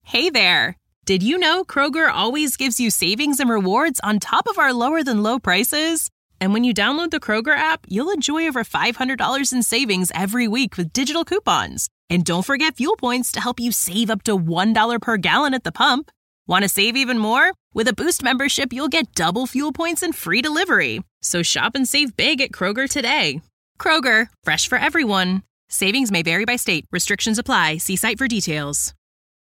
Hey there! Did you know Kroger always gives you savings and rewards on top of our lower-than-low prices? And when you download the Kroger app, you'll enjoy over $500 in savings every week with digital coupons. And don't forget fuel points to help you save up to $1 per gallon at the pump. Want to save even more? With a Boost membership, you'll get double fuel points and free delivery. So shop and save big at Kroger today. Kroger, fresh for everyone. Savings may vary by state. Restrictions apply. See site for details.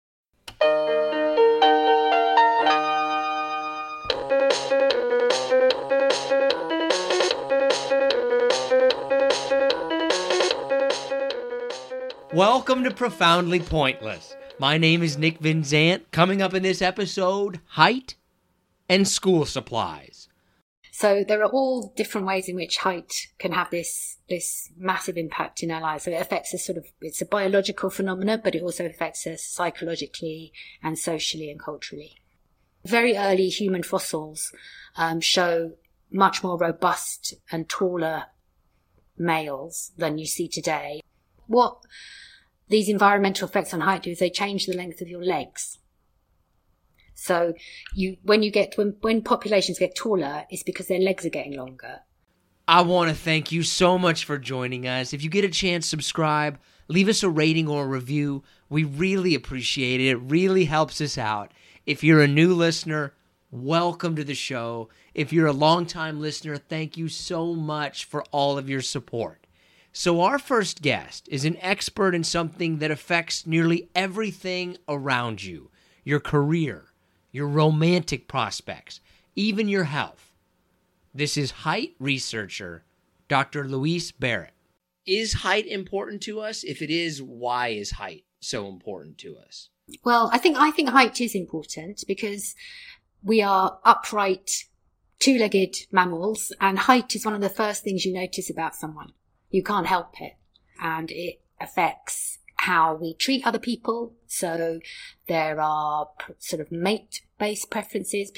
Welcome to Profoundly Pointless. My name is Nick Van Zant. Coming up in this episode, height and school supplies. So there are all different ways in which height can have this massive impact in our lives. So it affects us it's a biological phenomenon, but it also affects us psychologically and socially and culturally. Very early human fossils show much more robust and taller males than you see today. What these environmental effects on height do is they change the length of your legs. So when populations get taller, it's because their legs are getting longer. I want to thank you so much for joining us. If you get a chance, subscribe, leave us a rating or a review. We really appreciate it. It really helps us out. If you're a new listener, welcome to the show. If you're a longtime listener, thank you so much for all of your support. So our first guest is an expert in something that affects nearly everything around you. Your career, your romantic prospects, even your health. This is height researcher, Dr. Louise Barrett. Is height important to us? If it is, why is height so important to us? Well, I think height is important because we are upright, two-legged mammals, and height is one of the first things you notice about someone. You can't help it, and it affects how we treat other people. So there are sort of mate-based preferences.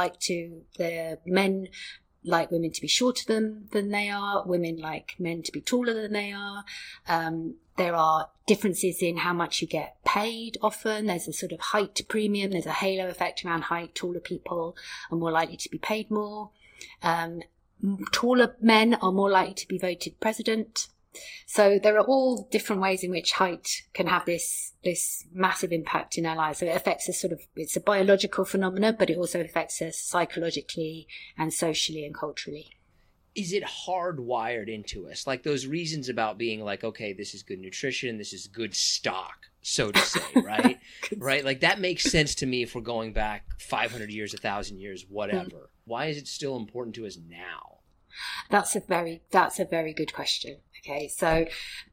Men like women to be shorter than they are. Women like men to be taller than they are. There are differences in how much you get paid often. There's a sort of height premium. There's a halo effect around height. Taller people are more likely to be paid more. Taller men are more likely to be voted president. So there are all different ways in which height can have this massive impact in our lives. So it affects us it's a biological phenomenon, but it also affects us psychologically and socially and culturally. Is it hardwired into us? Like those reasons about being like, okay, this is good nutrition, this is good stock, so to say, right? Right? Like that makes sense to me if we're going back 500 years, 1,000 years, whatever. Why is it still important to us now? That's a very good question. Okay, so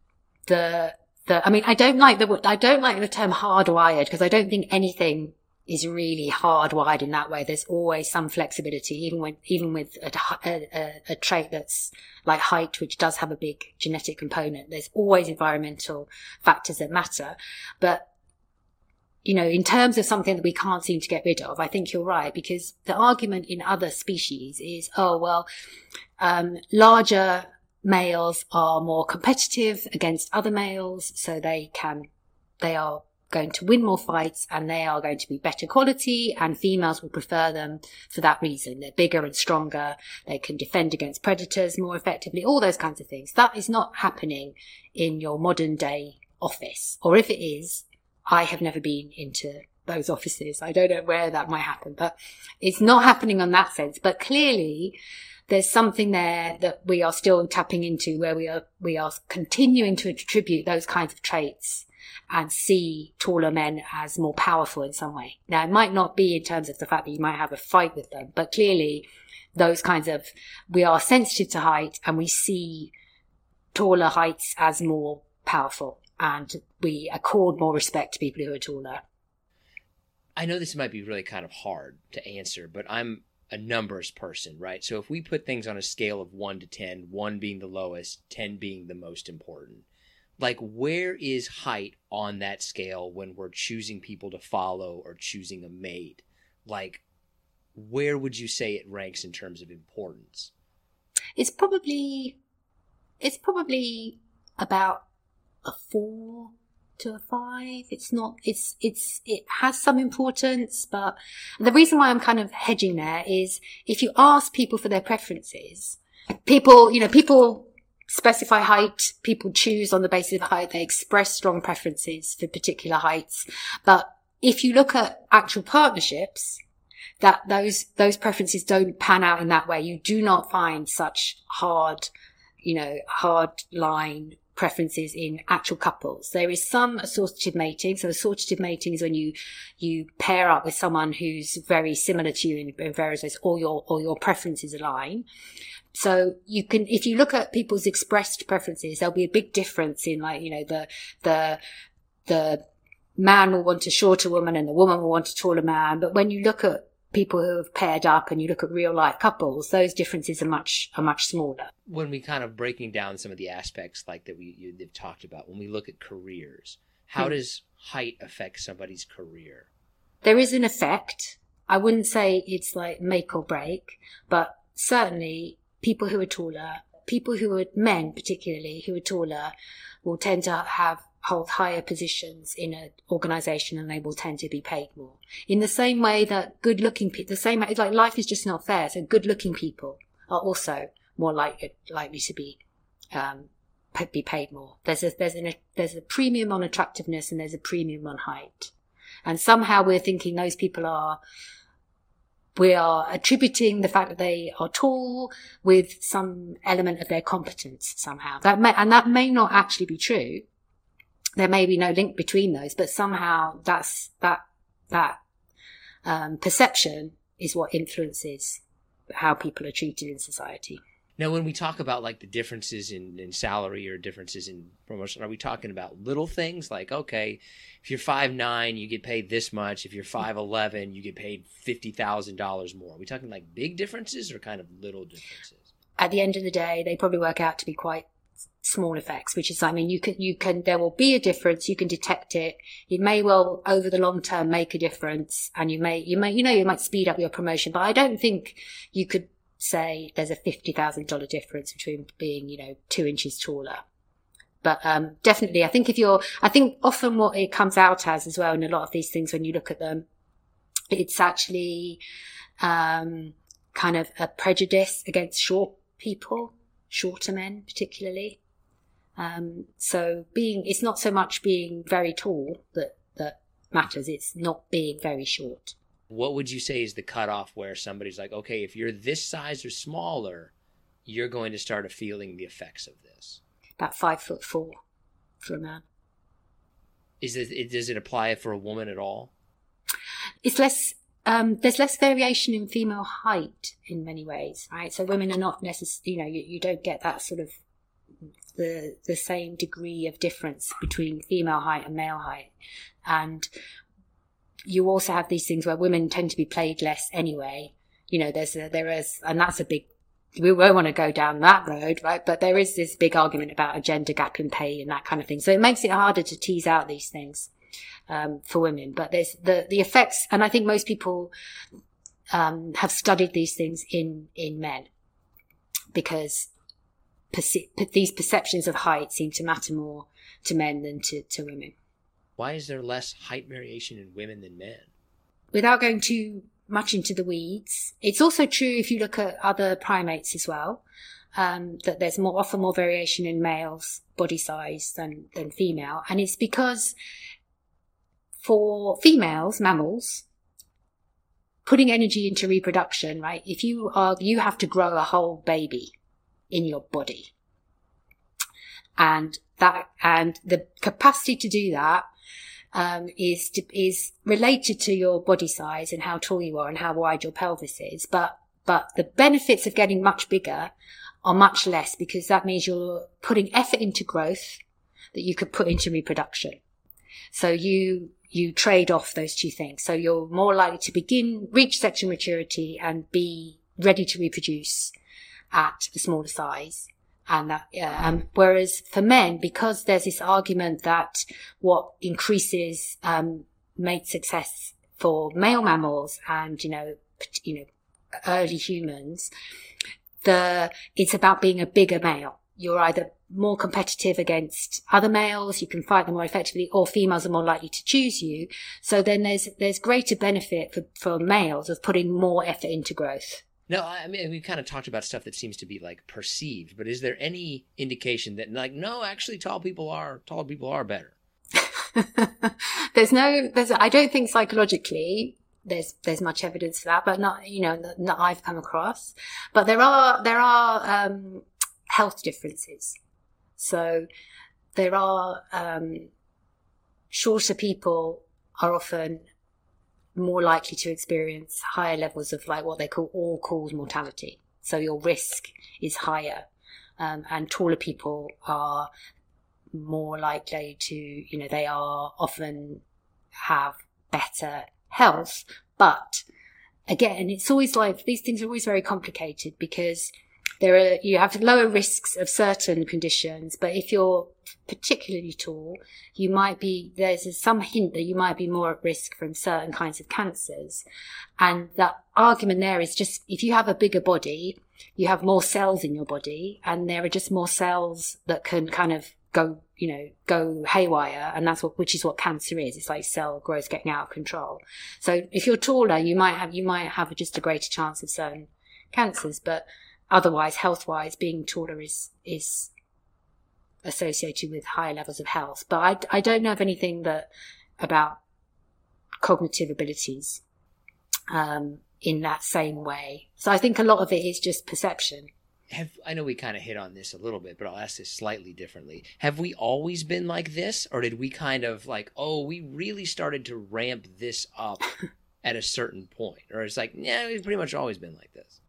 I don't like the term hardwired because I don't think anything is really hardwired in that way. There's always some flexibility, even with a trait that's like height, which does have a big genetic component. There's always environmental factors that matter, but in terms of something that we can't seem to get rid of, I think you're right, because the argument in other species is, larger males are more competitive against other males, so they are going to win more fights and they are going to be better quality, and females will prefer them for that reason. They're bigger and stronger. They can defend against predators more effectively, all those kinds of things. That is not happening in your modern day office. Or if it is, I have never been into those offices. I don't know where that might happen, but it's not happening on that sense. But clearly there's something there that we are still tapping into, where we are continuing to attribute those kinds of traits and see taller men as more powerful in some way. Now, it might not be in terms of the fact that you might have a fight with them, but clearly we are sensitive to height and we see taller heights as more powerful, and we accord more respect to people who are taller. I know this might be really kind of hard to answer, but I'm a numbers person, right? So if we put things on a scale of 1 to 10, 1 being the lowest, 10 being the most important, like where is height on that scale when we're choosing people to follow or choosing a mate? Like where would you say it ranks in terms of importance? It's probably about a 4 to a 5. It's not, it has some importance, but the reason why I'm kind of hedging there is if you ask people for their preferences, people specify height, people choose on the basis of height, they express strong preferences for particular heights. But if you look at actual partnerships, that those preferences don't pan out in that way. You do not find such hard line preferences in actual couples. There is some assortative mating. So assortative mating is when you pair up with someone who's very similar to you in various ways, or your preferences align. So you can, if you look at people's expressed preferences, there'll be a big difference in the man will want a shorter woman and the woman will want a taller man. But when you look at people who have paired up and you look at real life couples, those differences are much smaller. When we kind of breaking down some of the aspects like that you've talked about, when we look at careers, how does height affect somebody's career? There is an effect. I wouldn't say it's like make or break, but certainly people who are taller, men particularly who are taller, will tend to hold higher positions in an organization, and they will tend to be paid more. In the same way that good-looking people, like life is just not fair. So good-looking people are also more likely to be paid more. There's a premium on attractiveness and there's a premium on height. And somehow we're thinking those people we are attributing the fact that they are tall with some element of their competence somehow. That may not actually be true. There may be no link between those, but somehow that perception is what influences how people are treated in society. Now, when we talk about like the differences in salary or differences in promotion, are we talking about little things like, okay, if you're 5'9", you get paid this much. If you're 5'11", you get paid $50,000 more. Are we talking like big differences or kind of little differences? At the end of the day, they probably work out to be quite small effects, which is, I mean, there will be a difference. You can detect it. It may well over the long term make a difference, and you might speed up your promotion, but I don't think you could say there's a $50,000 difference between being, 2 inches taller. But, definitely, I think often what it comes out as well in a lot of these things, when you look at them, it's actually, kind of a prejudice against short people, shorter men particularly. So it's not so much being very tall that matters, it's not being very short. What would you say is the cutoff where somebody's like, okay, if you're this size or smaller, you're going to start feeling the effects of this? About 5'4" for a man. Does it apply for a woman at all? It's less. There's less variation in female height in many ways, right? So women are not necessarily, you don't get that sort of the same degree of difference between female height and male height. And you also have these things where women tend to be paid less anyway. And that's a big, we won't want to go down that road, right? But there is this big argument about a gender gap in pay and that kind of thing. So it makes it harder to tease out these things. For women, but there's the effects, and I think most people have studied these things in men, because these perceptions of height seem to matter more to men than to women. Why is there less height variation in women than men? Without going too much into the weeds, it's also true if you look at other primates as well, that there's often more variation in males' body size than female, and it's because for females, mammals, putting energy into reproduction, right? If you have to grow a whole baby in your body. And the capacity to do that, is related to your body size and how tall you are and how wide your pelvis is. But the benefits of getting much bigger are much less, because that means you're putting effort into growth that you could put into reproduction. So you trade off those two things. So you're more likely to reach sexual maturity and be ready to reproduce at a smaller size. And that, whereas for men, because there's this argument that what increases, mate success for male mammals and, early humans, it's about being a bigger male. you're either more competitive against other males, you can fight them more effectively, or females are more likely to choose you. So then there's greater benefit for males of putting more effort into growth. No, I mean, we kind of talked about stuff that seems to be like perceived, but is there any indication that like, no, actually tall people are better? I don't think psychologically there's much evidence for that, but not I've come across. But there are health differences. So there are shorter people are often more likely to experience higher levels of like what they call all-cause mortality. So your risk is higher, and taller people are more likely to, they are often have better health. But again, it's always like these things are always very complicated because you have lower risks of certain conditions, but if you're particularly tall, there's some hint that you might be more at risk from certain kinds of cancers. And that argument there is just, if you have a bigger body, you have more cells in your body, and there are just more cells that can kind of go haywire, and which is what cancer is. It's like cell growth getting out of control. So if you're taller, you might have just a greater chance of certain cancers, but otherwise, health-wise, being taller is associated with higher levels of health. But I don't know of anything about cognitive abilities in that same way. So I think a lot of it is just perception. I know we kind of hit on this a little bit, but I'll ask this slightly differently. Have we always been like this, or did we kind of like, we really started to ramp this up at a certain point? Or it's like, yeah, we've pretty much always been like this.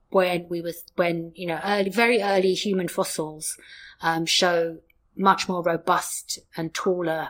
Very early human fossils show much more robust and taller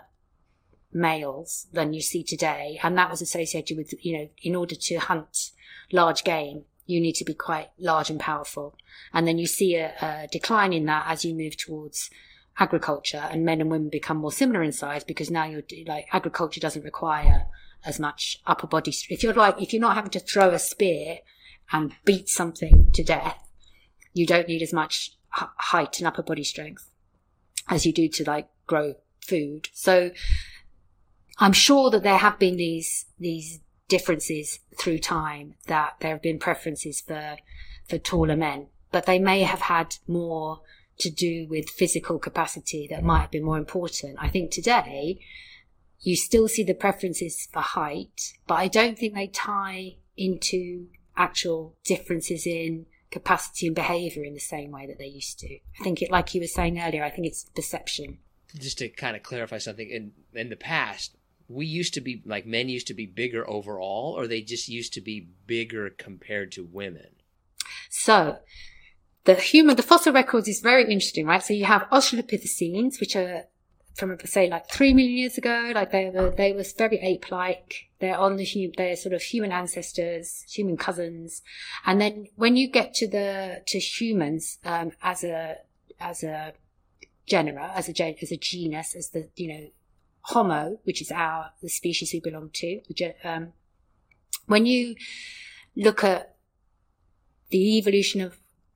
males than you see today. And that was associated with, in order to hunt large game, you need to be quite large and powerful. And then you see a decline in that as you move towards agriculture, and men and women become more similar in size because now agriculture doesn't require as much upper body strength. If you're not having to throw a spear and beat something to death, you don't need as much height and upper body strength as you do to grow food. So I'm sure that there have been these differences through time, that there have been preferences for taller men, but they may have had more to do with physical capacity that might have been more important. I think today you still see the preferences for height, but I don't think they tie into actual differences in capacity and behavior in the same way that they used to. I think like you were saying earlier, I think it's perception. Just to kind of clarify something, in the past, men used to be bigger overall, or they just used to be bigger compared to women? So the fossil records is very interesting, right? So you have Australopithecines, which are from, say, 3 million years ago. They were very ape-like. They're sort of human ancestors, human cousins. And then when you get to humans, as a genera, as a genus, as the, Homo, which is the species we belong to. When you look at the evolution of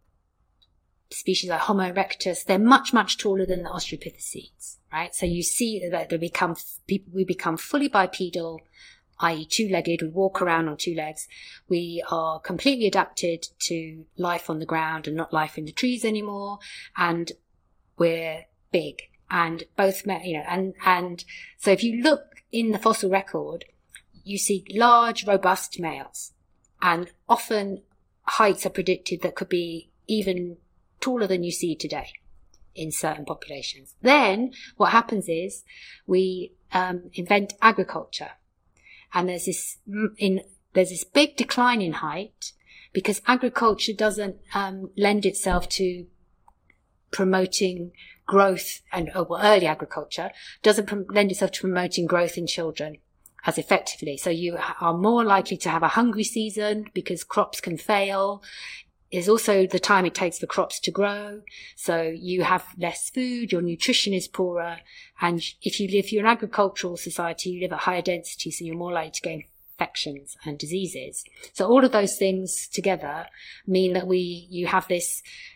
species like Homo erectus, they're much, much taller than the Australopithecines, right? So you see that we become fully bipedal, i.e. two-legged, we walk around on two legs. We are completely adapted to life on the ground and not life in the trees anymore. And we're big. And both, and so if you look in the fossil record, you see large, robust males, and often heights are predicted that could be even taller than you see today in certain populations. Then what happens is we invent agriculture, and there's this big decline in height because agriculture doesn't lend itself to promoting growth, and early agriculture doesn't lend itself to promoting growth in children as effectively. So you are more likely to have a hungry season because crops can fail. Is also the time it takes for crops to grow. So you have less food, your nutrition is poorer. And if you're an agricultural society, you live at higher density, so you're more likely to get infections and diseases. So all of those things together mean that you have this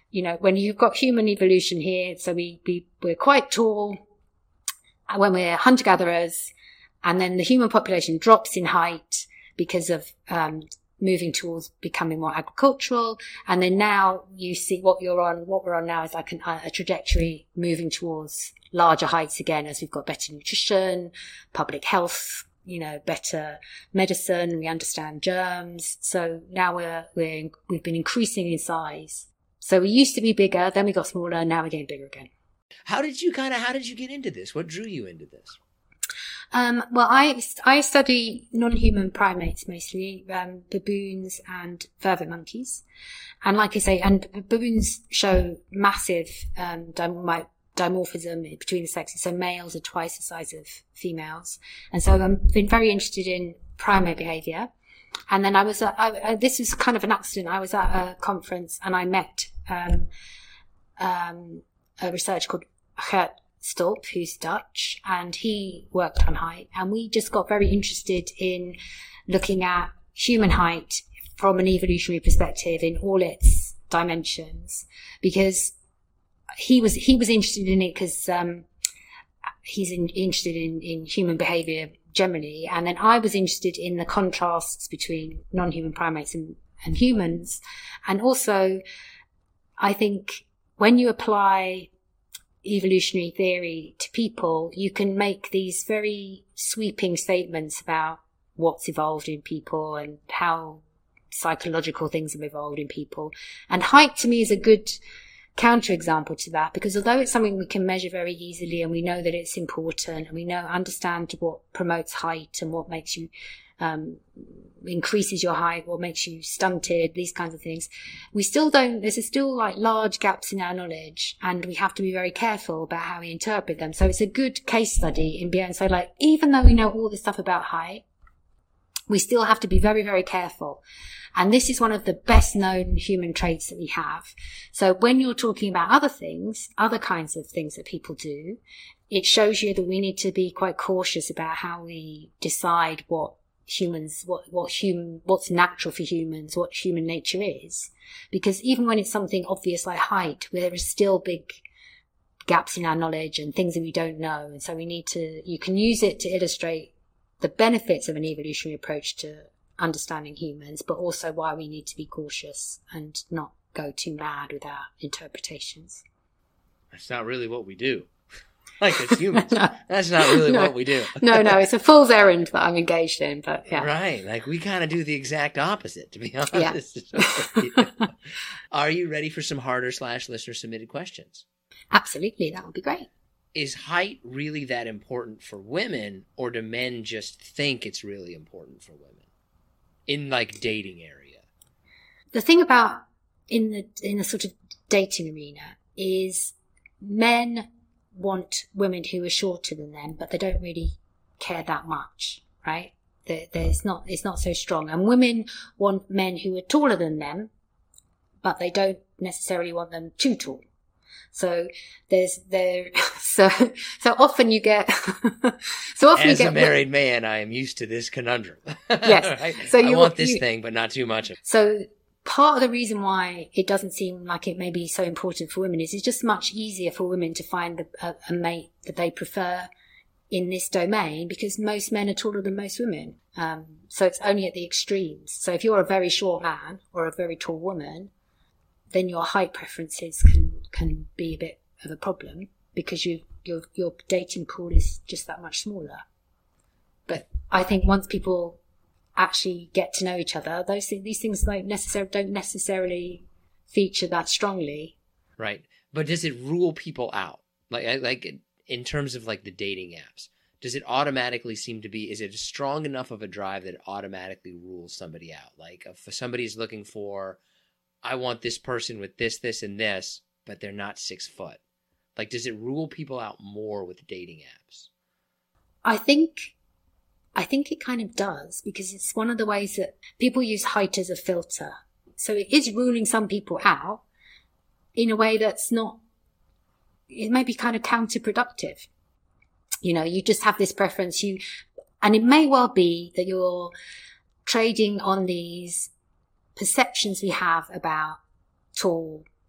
when you've got human evolution here, so we're quite tall when we're hunter-gatherers, and then the human population drops in height because of moving towards becoming more agricultural. And then now you see what we're on now is like a trajectory moving towards larger heights again, as we've got better nutrition, public health, better medicine. We understand germs. So now we've been increasing in size. So we used to be bigger, then we got smaller, and now we're getting bigger again. How did you get into this? What drew you into this? Well, I study non-human primates mostly, baboons and vervet monkeys. And like I say, and baboons show massive dimorphism between the sexes. So males are twice the size of females. And so I've been very interested in primate behavior. And then this was kind of an accident. I was at a conference and I met a researcher called Gert Stolp, who's Dutch, and he worked on height. And we just got very interested in looking at human height from an evolutionary perspective in all its dimensions, because he was interested in it because he's interested in human behavior generally. And then I was interested in the contrasts between non-human primates and humans. And also, I think when you apply evolutionary theory to people, you can make these very sweeping statements about what's evolved in people and how psychological things have evolved in people. And height to me is a good counterexample to that, because although it's something we can measure very easily and we know that it's important and we understand what promotes height and what makes you increases your height, what makes you stunted, these kinds of things, there's still like large gaps in our knowledge, and we have to be very careful about how we interpret them. So it's a good case study in being so, like, even though we know all this stuff about height, we still have to be very, very careful. And this is one of the best known human traits that we have. So when you're talking about other things, other kinds of things that people do, it shows you that we need to be quite cautious about how we decide what's natural for humans, what human nature is. Because even when it's something obvious like height, there are still big gaps in our knowledge and things that we don't know. And so you can use it to illustrate the benefits of an evolutionary approach to understanding humans, but also why we need to be cautious and not go too mad with our interpretations. That's not really what we do. Like, as humans. No. That's not really what we do. No, it's a fool's errand that I'm engaged in, but yeah. Right. Like, we kind of do the exact opposite, to be honest. Yeah. Are you ready for some harder/listener submitted questions? Absolutely. That would be great. Is height really that important for women, or do men just think it's really important for women in, like, dating area? The thing about in the sort of dating arena is men want women who are shorter than them, but they don't really care that much, right? It's not so strong. And women want men who are taller than them, but they don't necessarily want them too tall. So so often you get as a married man, I am used to this conundrum. Yes. Right? So I want this thing, but not too much. So part of the reason why it doesn't seem like it may be so important for women is it's just much easier for women to find a mate that they prefer in this domain, because most men are taller than most women. So it's only at the extremes. So if you're a very short man or a very tall woman, then your height preferences can be a bit of a problem, because your dating pool is just that much smaller. But I think once people actually get to know each other, these things don't necessarily feature that strongly. Right. But does it rule people out? Like in terms of like the dating apps, does it automatically seem to be, is it strong enough of a drive that it automatically rules somebody out? Like if somebody's looking for, I want this person with this, and this, but they're not 6 foot. Like, does it rule people out more with dating apps? I think it kind of does, because it's one of the ways that people use height as a filter. So it is ruling some people out in a way that's not, it may be kind of counterproductive. You just have this preference, and it may well be that you're trading on these perceptions we have about tall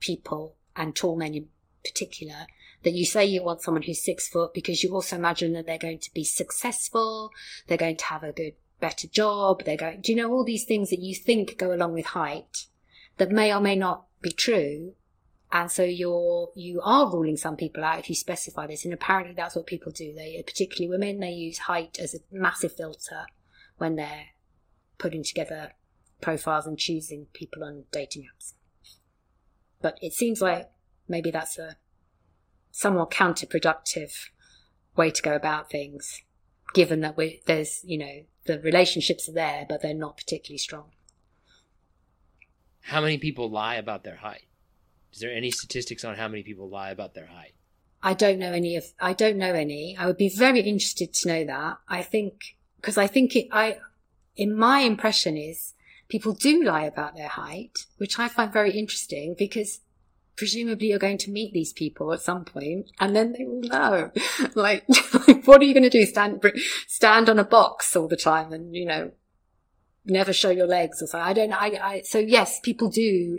people, and tall men in particular, that you say you want someone who's 6 foot because you also imagine that they're going to be successful, they're going to have a better job, do you know, all these things that you think go along with height that may or may not be true. And so you are ruling some people out if you specify this. And apparently that's what people do. Particularly women, they use height as a massive filter when they're putting together profiles and choosing people on dating apps. But it seems like maybe that's a somewhat counterproductive way to go about things, given that there's, you know, the relationships are there, but they're not particularly strong. How many people lie about their height? Is there any statistics on how many people lie about their height? I don't know any. I would be very interested to know that. In my impression is people do lie about their height, which I find very interesting because presumably you're going to meet these people at some point and then they will know. like what are you going to do? Stand on a box all the time and, you know, never show your legs or something? I don't know. So yes, people do,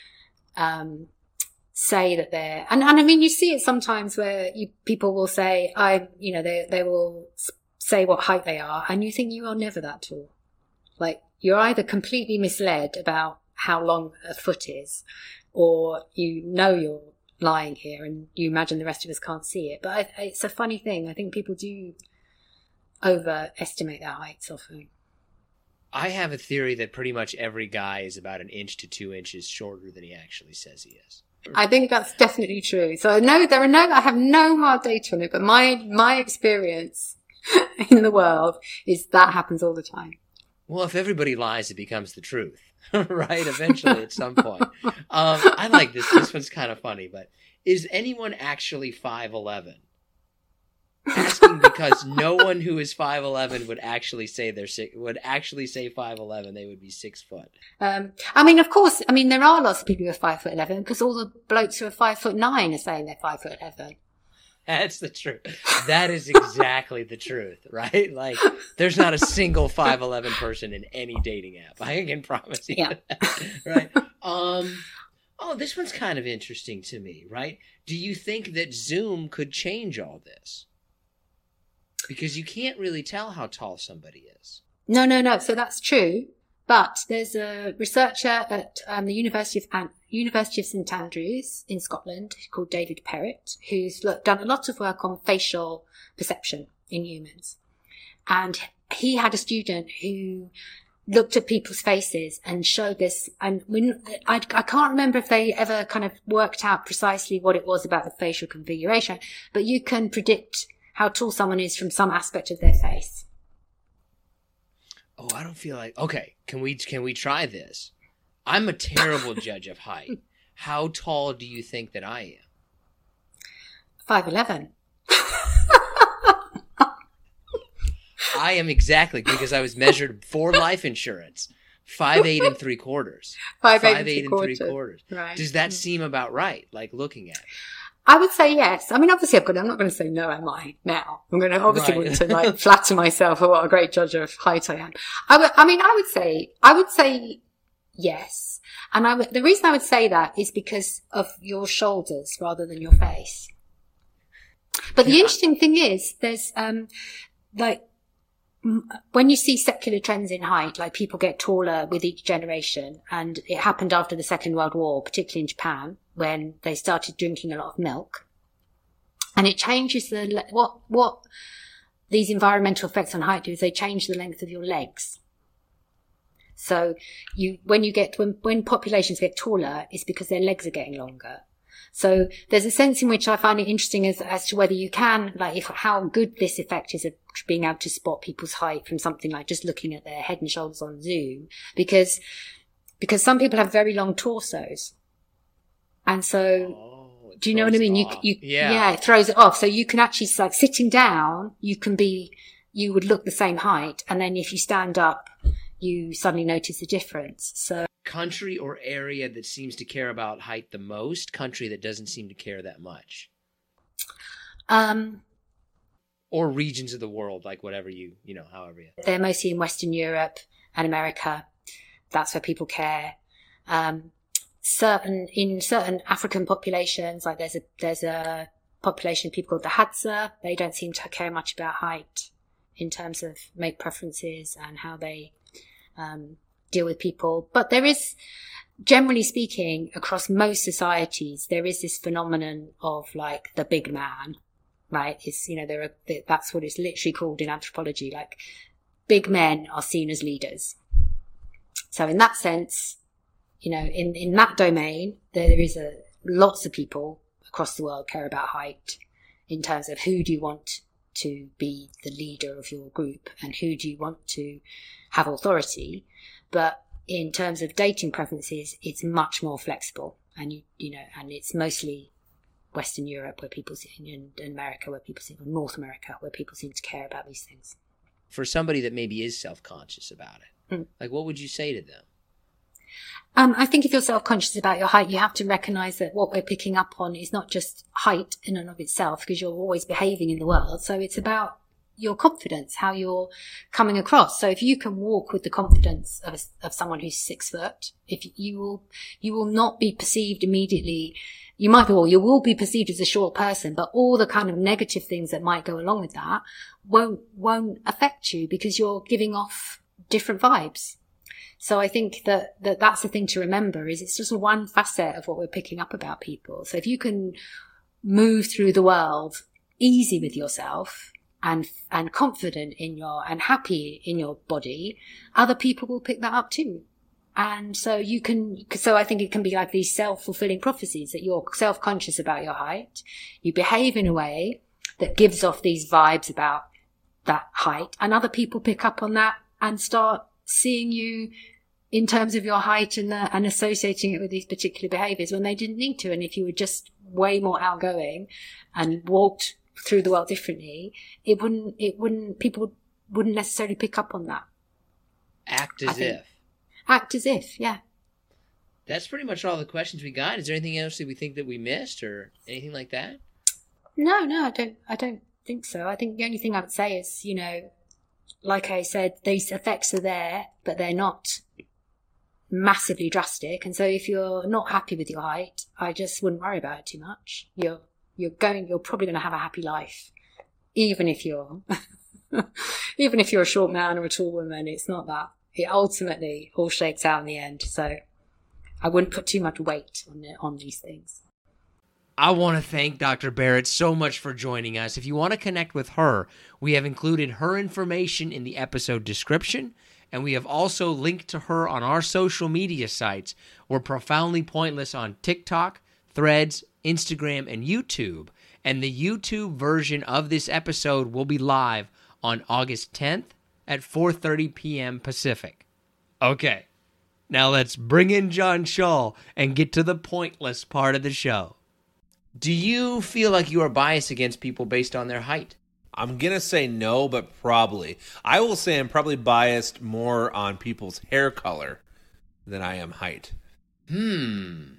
say that they're, and I mean, you see it sometimes where people will say, they will say what height they are, and you think you are never that tall. Like, you're either completely misled about how long a foot is, or you know you're lying here and you imagine the rest of us can't see it. But it's a funny thing. I think people do overestimate their heights often. I have a theory that pretty much every guy is about 1 inch to 2 inches shorter than he actually says he is. I think that's definitely true. So I have no hard data on it, but my experience in the world is that happens all the time. Well, if everybody lies, it becomes the truth, right? Eventually, at some point. I like this. This one's kind of funny, but is anyone actually 5'11"? Asking because no one who is 5'11" would actually say 5'11". They would be 6 foot. I mean, of course. I mean, there are lots of people who are 5'11" because all the blokes who are 5'9" are saying they're 5'11". That's the truth. That is exactly the truth, right? Like, there's not a single 5'11" person in any dating app. I can promise you that, right? Oh, this one's kind of interesting to me, right? Do you think that Zoom could change all this? Because you can't really tell how tall somebody is. No. So that's true. But there's a researcher at the University of St Andrews in Scotland called David Perrett, who's done a lot of work on facial perception in humans. And he had a student who looked at people's faces and showed this. And I can't remember if they ever kind of worked out precisely what it was about the facial configuration, but you can predict how tall someone is from some aspect of their face. Oh, I don't feel like... Okay, can we try this? I'm a terrible judge of height. How tall do you think that I am? 5'11". I am exactly, because I was measured for life insurance. 5'8" and 3/4. 5'8" and 3/4. Right. Does that seem about right, like looking at it? I would say yes. I mean, obviously I'm not going to say no, am I, now? I'm going to obviously want to like flatter myself for what a great judge of height I am. I would say yes. And the reason I would say that is because of your shoulders rather than your face. But the interesting thing is there's, when you see secular trends in height, like people get taller with each generation, and it happened after the Second World War, particularly in Japan, when they started drinking a lot of milk, and it changes what these environmental effects on height do is they change the length of your legs. So when populations get taller, it's because their legs are getting longer. So there's a sense in which I find it interesting as to whether you can, how good this effect is of being able to spot people's height from something like just looking at their head and shoulders on Zoom, because some people have very long torsos. And so, do you know what I mean? It throws it off. So you can actually, like sitting down, you would look the same height. And then if you stand up, you suddenly notice a difference. So, country or area that seems to care about height the most, country that doesn't seem to care that much. Or regions of the world, like whatever however you. They're mostly in Western Europe and America. That's where people care. in certain African populations, like there's a population of people called the Hadza. They don't seem to care much about height in terms of mate preferences and how they deal with people. But there is, generally speaking, across most societies, there is this phenomenon of like the big man, right? It's, that's what it's literally called in anthropology. Like big men are seen as leaders. So in that sense, in that domain, there is lots of people across the world care about height in terms of who do you want to be the leader of your group and who do you want to have authority. But in terms of dating preferences, it's much more flexible, and and it's mostly Western Europe where people seem, and America where people seem, or North America where people seem to care about these things. For somebody that maybe is self-conscious about it, like what would you say to them? I think if you're self-conscious about your height, you have to recognize that what we're picking up on is not just height in and of itself, because you're always behaving in the world. So it's about your confidence, how you're coming across. So if you can walk with the confidence of someone who's 6 foot, you will not be perceived immediately. You will be perceived as a short person, but all the kind of negative things that might go along with that won't affect you because you're giving off different vibes. So I think that's the thing to remember, is it's just one facet of what we're picking up about people. So if you can move through the world easy with yourself and confident and happy in your body, other people will pick that up too. And so I think it can be like these self-fulfilling prophecies, that you're self-conscious about your height. You behave in a way that gives off these vibes about that height, and other people pick up on that and start seeing you in terms of your height and associating it with these particular behaviors when they didn't need to. And if you were just way more outgoing and walked through the world differently, people wouldn't necessarily pick up on that. Act as if, yeah. That's pretty much all the questions we got. Is there anything else that we think that we missed or anything like that? No, I don't think so. I think the only thing I would say is, like I said, these effects are there, but they're not massively drastic. And so if you're not happy with your height, I just wouldn't worry about it too much. You're probably going to have a happy life, even if you're a short man or a tall woman. It's not that. It ultimately all shakes out in the end. So I wouldn't put too much weight on these things. I want to thank Dr. Barrett so much for joining us. If you want to connect with her, we have included her information in the episode description, and we have also linked to her on our social media sites. We're Profoundly Pointless on TikTok, Threads, Instagram, and YouTube. And the YouTube version of this episode will be live on August 10th at 4:30 p.m. Pacific. Okay, now let's bring in John Shaw and get to the pointless part of the show. Do you feel like you are biased against people based on their height? I'm going to say no, but probably. I will say I'm probably biased more on people's hair color than I am height. I'm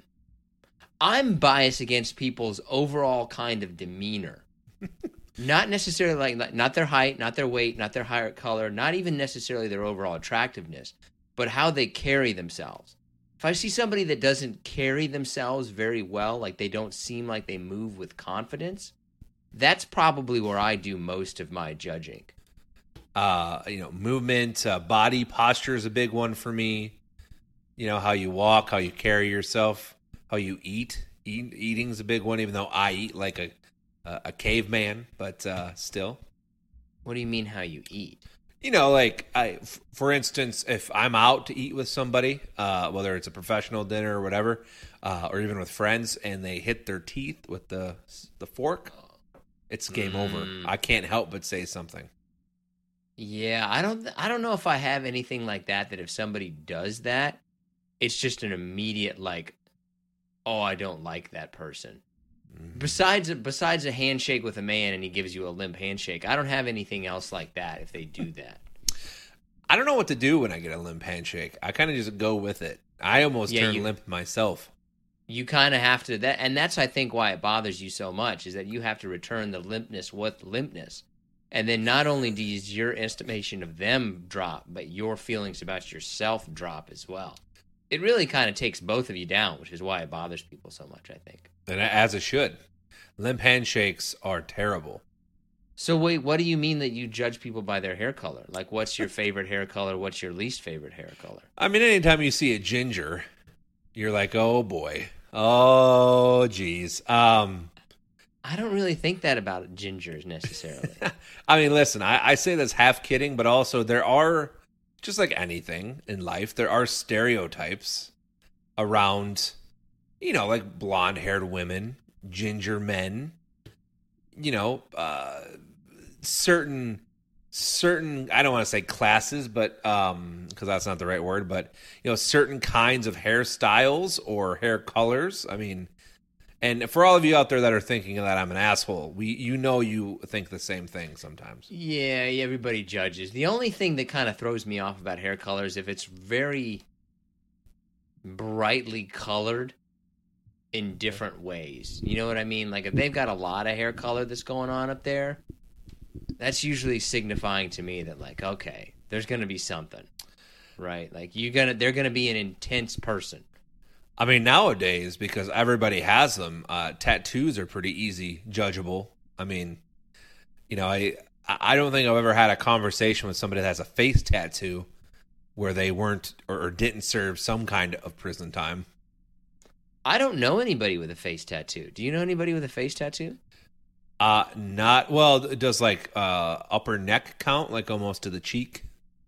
biased against people's overall kind of demeanor. Not necessarily not their height, not their weight, not their hair color, not even necessarily their overall attractiveness, but how they carry themselves. If I see somebody that doesn't carry themselves very well, like they don't seem like they move with confidence, that's probably where I do most of my judging. Movement, body posture is a big one for me. How you walk, how you carry yourself, how you eat. Eating's a big one, even though I eat like a caveman, but still. What do you mean how you eat? For instance, if I'm out to eat with somebody, whether it's a professional dinner or whatever, or even with friends, and they hit their teeth with the fork, it's game over. I can't help but say something. Yeah, I don't know if I have anything like that if somebody does that, it's just an immediate I don't like that person. Besides a handshake with a man and he gives you a limp handshake, I don't have anything else like that if they do that. I don't know what to do when I get a limp handshake. I kind of just go with it. I almost turn limp myself. You kind of have to, and that's I think why it bothers you so much, is that you have to return the limpness with limpness. And then not only does your estimation of them drop, but your feelings about yourself drop as well. it really kind of takes both of you down, which is why it bothers people so much, I think. And as it should. Limp handshakes are terrible. So wait, what do you mean that you judge people by their hair color? Like, what's your favorite hair color? What's your least favorite hair color? I mean, anytime you see a ginger, you're like, oh boy. Oh, geez. I don't really think that about gingers necessarily. I mean, listen, I say this half kidding, but also there are, just like anything in life, there are stereotypes around, like blonde-haired women, ginger men, certain I don't want to say classes, but because that's not the right word, but certain kinds of hairstyles or hair colors. I mean, and for all of you out there that are thinking that I'm an asshole, you think the same thing sometimes. Yeah, everybody judges. The only thing that kind of throws me off about hair color is if it's very brightly colored in different ways. You know what I mean? Like if they've got a lot of hair color that's going on up there, that's usually signifying to me that like, okay, there's going to be something, right? Like they're going to be an intense person. I mean, nowadays, because everybody has them, tattoos are pretty easy judgeable. I mean, I don't think I've ever had a conversation with somebody that has a face tattoo where they weren't or didn't serve some kind of prison time. I don't know anybody with a face tattoo. Do you know anybody with a face tattoo? Not well. Does like upper neck count, like almost to the cheek?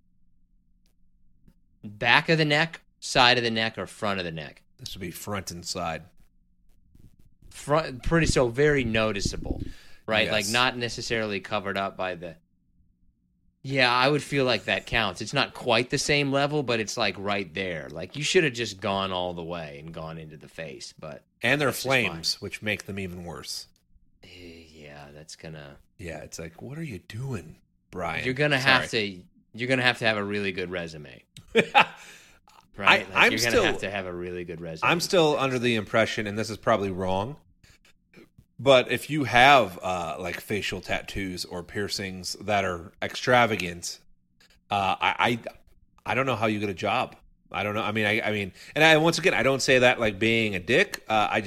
Back of the neck, side of the neck, or front of the neck? This would be front and side. Front, very noticeable, right? Yes. Like not necessarily covered up by the. Yeah, I would feel like that counts. It's not quite the same level, but it's like right there. Like you should have just gone all the way and gone into the face, but and they're flames, which make them even worse. Yeah, that's gonna. Yeah, it's like, what are you doing, Brian? You're gonna have to have a really good resume. Right? You're going to have to have a really good resume. I'm still under the impression, and this is probably wrong, but if you have like facial tattoos or piercings that are extravagant, I don't know how you get a job. I don't know. I mean, and once again, I don't say that like being a dick.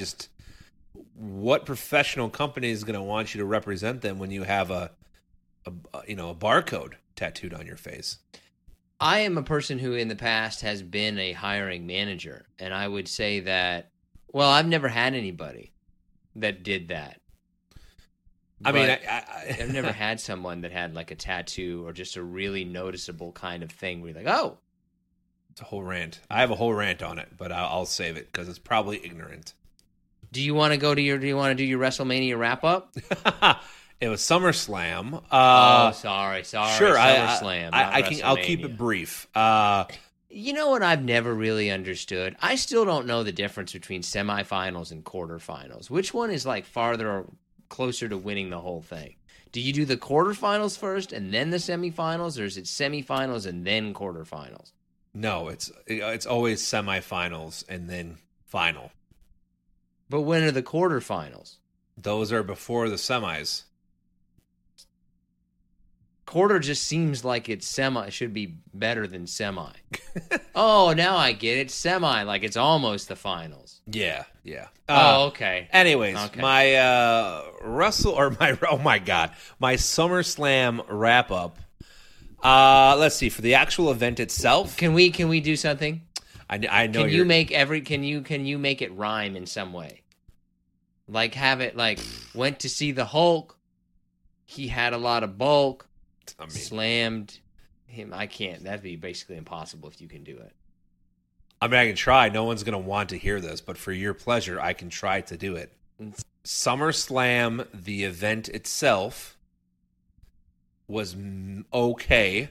What professional company is going to want you to represent them when you have a barcode tattooed on your face? I am a person who in the past has been a hiring manager, and I would say that, well, I've never had anybody that did that. I've never had someone that had like a tattoo or just a really noticeable kind of thing where you're like, oh. It's a whole rant. I have a whole rant on it, but I'll save it because it's probably ignorant. Do you want to do your WrestleMania wrap up? It was SummerSlam. Sorry. Sure, SummerSlam. I'll keep it brief. You know what I've never really understood? I still don't know the difference between semifinals and quarterfinals. Which one is like farther or closer to winning the whole thing? Do you do the quarterfinals first and then the semifinals, or is it semifinals and then quarterfinals? No, it's always semifinals and then final. But when are the quarterfinals? Those are before the semis. Quarter just seems like it's semi. It should be better than semi. Oh, now I get it. Semi, like it's almost the finals. Yeah. Okay. Anyways, my my SummerSlam wrap up. Let's see, for the actual event itself. Can we do something? I know. Can you make it rhyme in some way? Like have it like went to see the Hulk. He had a lot of bulk. Slammed him. I can't. That'd be basically impossible if you can do it. I mean, I can try. No one's going to want to hear this, but for your pleasure, I can try to do it. SummerSlam, the event itself, was okay.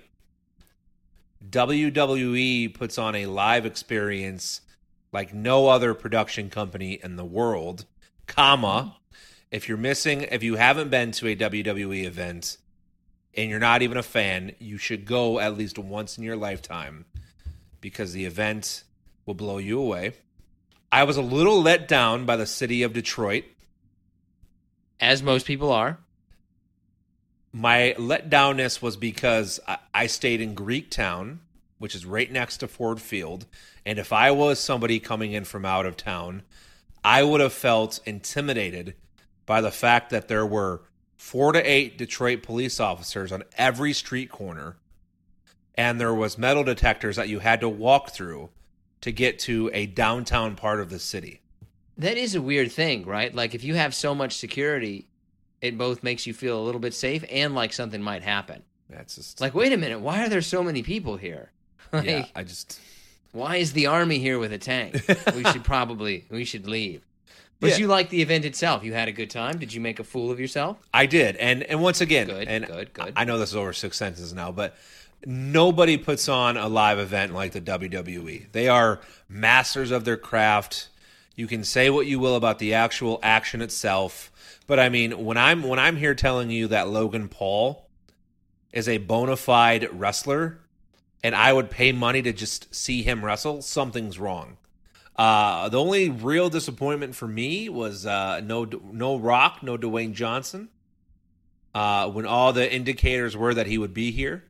WWE puts on a live experience like no other production company in the world, if you haven't been to a WWE event and you're not even a fan, you should go at least once in your lifetime because the event will blow you away. I was a little let down by the city of Detroit. As most people are. My letdownness was because I stayed in Greektown, which is right next to Ford Field. And if I was somebody coming in from out of town, I would have felt intimidated by the fact that there were 4 to 8 Detroit police officers on every street corner, and there was metal detectors that you had to walk through to get to a downtown part of the city. That is a weird thing, right? Like, if you have so much security, it both makes you feel a little bit safe and like something might happen. That's just Like, wait a minute, why are there so many people here? Like, yeah. why is the army here with a tank? we should leave. But you liked the event itself. You had a good time. Did you make a fool of yourself? I did, and once again, Good. I know this is over 6 sentences now, but nobody puts on a live event like the WWE. They are masters of their craft. You can say what you will about the actual action itself, but I mean, when I'm here telling you that Logan Paul is a bona fide wrestler, and I would pay money to just see him wrestle, something's wrong. The only real disappointment for me was no Rock, no Dwayne Johnson. When all the indicators were that he would be here,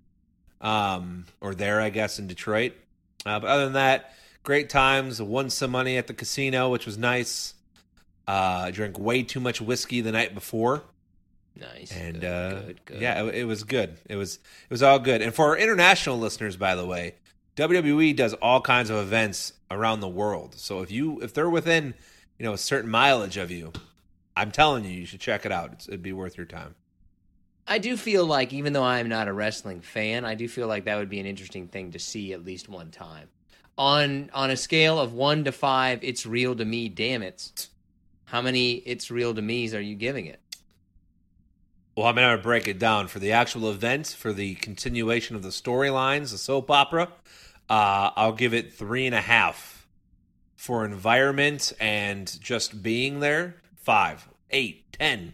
or there, I guess, in Detroit. But other than that, great times. Won some money at the casino, which was nice. Drank way too much whiskey the night before. Nice. And good. yeah, it was good. It was all good. And for our international listeners, by the way, WWE does all kinds of events around the world. So if they're within, a certain mileage of you, I'm telling you should check it out. It'd be worth your time. I do feel like, even though I'm not a wrestling fan, I do feel like that would be an interesting thing to see at least one time. On a scale of 1 to 5, it's real to me, damn it. How many it's real to me's are you giving it? Well, I'm going to break it down. For the actual event, for the continuation of the storylines, the soap opera, I'll give it 3.5. For environment and just being there, 5, 8, 10.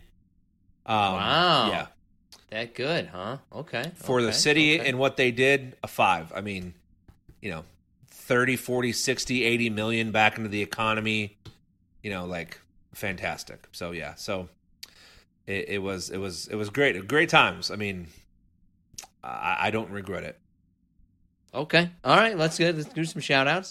Wow. Yeah. That good, huh? Okay. For the city and what they did, a 5. I mean, 30, 40, 60, 80 million back into the economy, fantastic. So yeah, it was great. Great times. I mean, I don't regret it. Okay. All right, let's do some shout outs.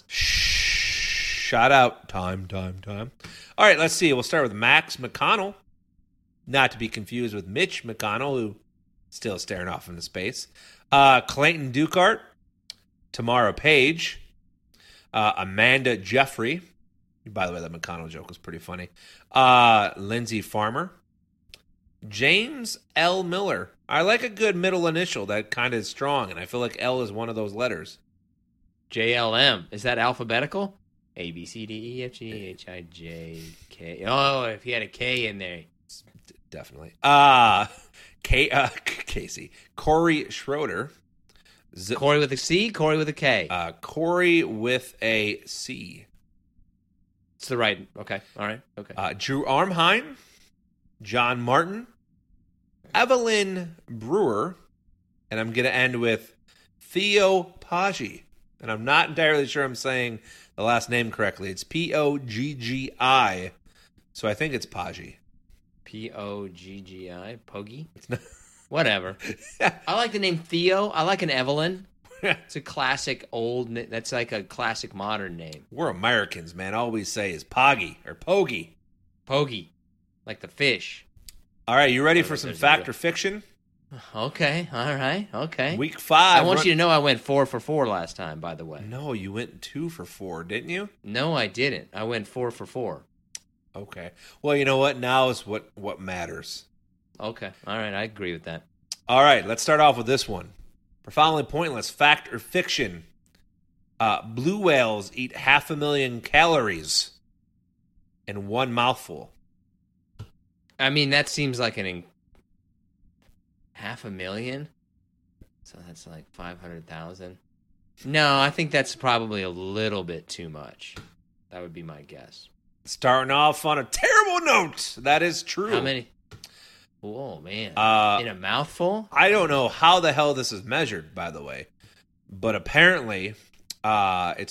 Shout out time. All right, let's see. We'll start with Max McConnell. Not to be confused with Mitch McConnell, who still staring off into space. Clayton Ducart, Tamara Page, Amanda Jeffrey. By the way, that McConnell joke was pretty funny. Lindsay Farmer, James L. Miller. I like a good middle initial that kind of is strong, and I feel like L is one of those letters. JLM. Is that alphabetical? A, B, C, D, E, F, G, H, I, J, K. Oh, if he had a K in there. Definitely. Casey. Corey Schroeder. Corey with a C, Corey with a K. Corey with a C. It's the right. Okay. All right. Okay. Drew Armheim. John Martin. Evelyn Brewer. And I'm going to end with Theo Poggi. And I'm not entirely sure I'm saying the last name correctly. It's Poggi. So I think it's Poggi. Poggi? Poggi? Whatever. I like the name Theo. I like an Evelyn. It's a classic that's like a classic modern name. We're Americans, man. All we say is Poggi or Pogie. Pogie. Like the fish. All right, you ready for some fact or fiction? Okay, all right, okay. Week 5. I want you to know I went 4 for 4 last time, by the way. No, you went 2 for 4, didn't you? No, I didn't. I went 4 for 4. Okay. Well, you know what? Now is what matters. Okay, all right, I agree with that. All right, let's start off with this one. Profoundly pointless, fact or fiction. Blue whales eat 500,000 calories in one mouthful. I mean, that seems like 500,000? So that's like 500,000? No, I think that's probably a little bit too much. That would be my guess. Starting off on a terrible note. That is true. How many? Oh, man. In a mouthful? I don't know how the hell this is measured, by the way. But apparently, it's